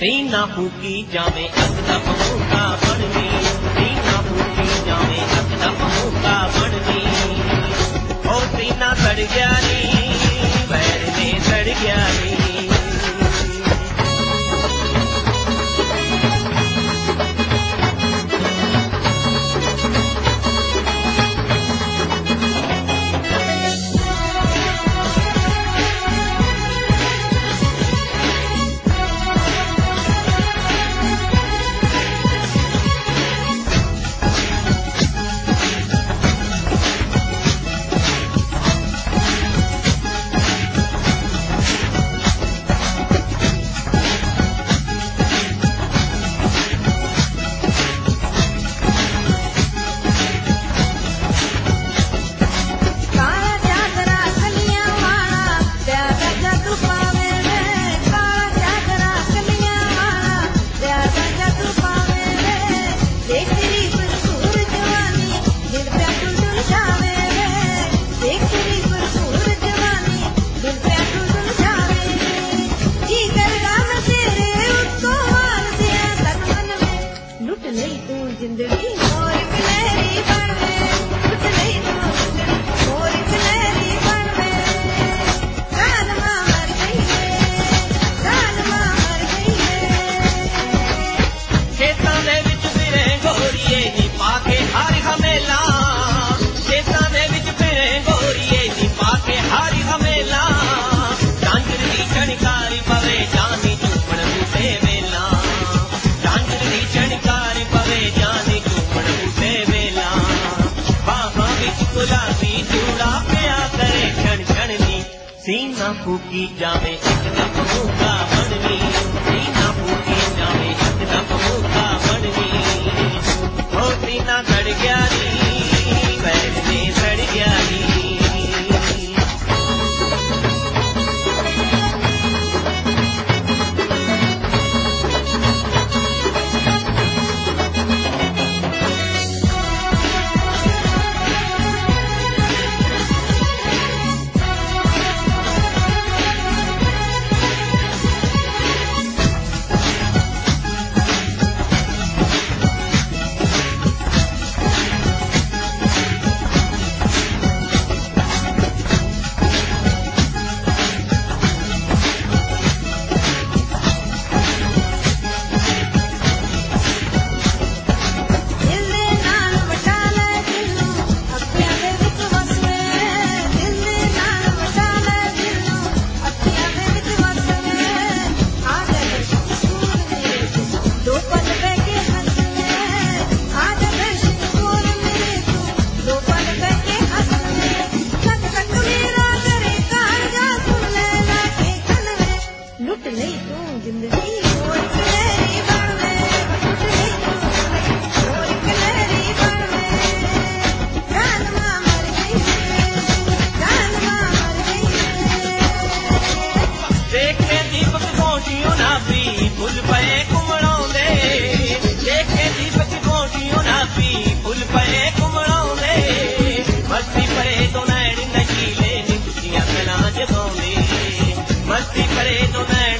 सीना फूकी जावे अकदा पमूका बननी, सीना फूकी जावे अकदा पमूका बननी। ओ सीना सड़ गया नी, बैर ने सड़ गया नी। सीना फूकी जावे एकदम मूका बननी, सीना फूकी जावे एकदम मूका बननी। ओ सीना सड़ गया नी, बैर ने सड़ गया नी। फुल पे घुमड़ाउंदे, देखे दीपक गोटियों ना पी फुल पे घुमड़ाउंदे। मस्ती परे तो नैण नशीले नी खुशियां कना जगाउंदे, मस्ती परे तो नैण